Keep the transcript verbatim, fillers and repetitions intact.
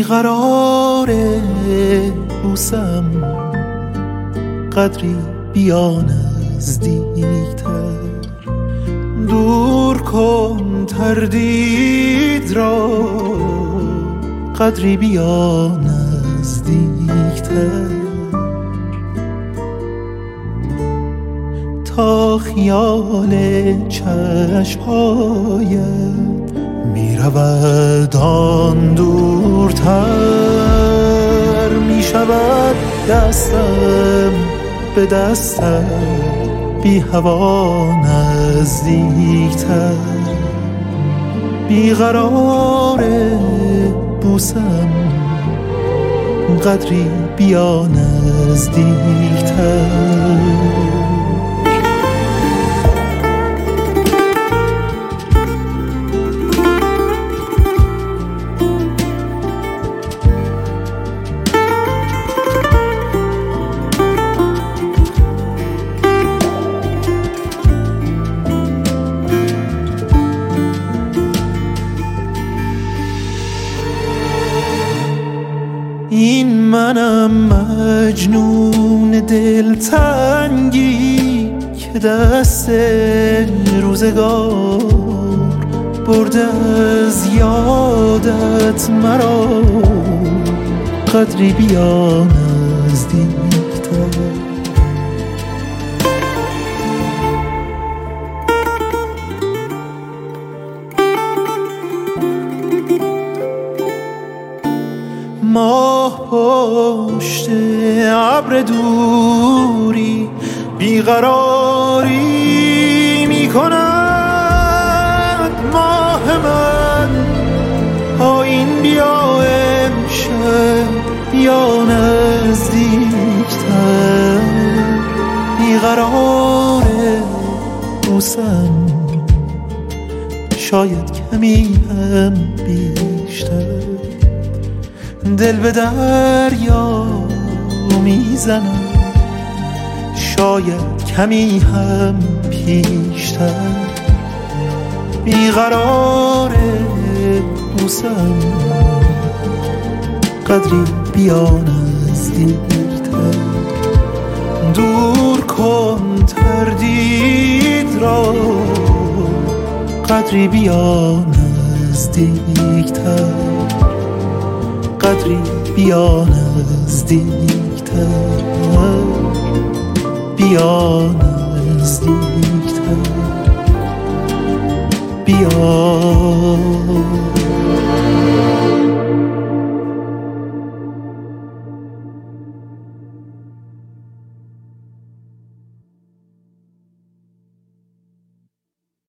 بیقرار بوسم قدری بیا نزدیکتر، دور کن تردید را قدری بیا نزدیکتر، تا خیال چشمهایت می رود آن دورتر، می شود دستم به دستت بی هوا نزدیکتر، بیقرار بوسم قدری بیا نزدیکتر. این منم مجنون دلتنگی که دست روزگار برده از یادت مرا قدری بیا نزدیکتر، ماه پشت ابر دوری بیقراری می کند، ماه من آیین بیا امشب بیا نزدیکتر، بیقرار بوسم شاید کمی هم بیشتر، دل به دریا میزنم شاید کمی هم پیشتر، بیقرار بوسم قدری بیا نزدیکتر، دور کن تردید را قدری بیا نزدیکتر، قدری بیا نزدیکتر، بیا نزدیکتر، بیا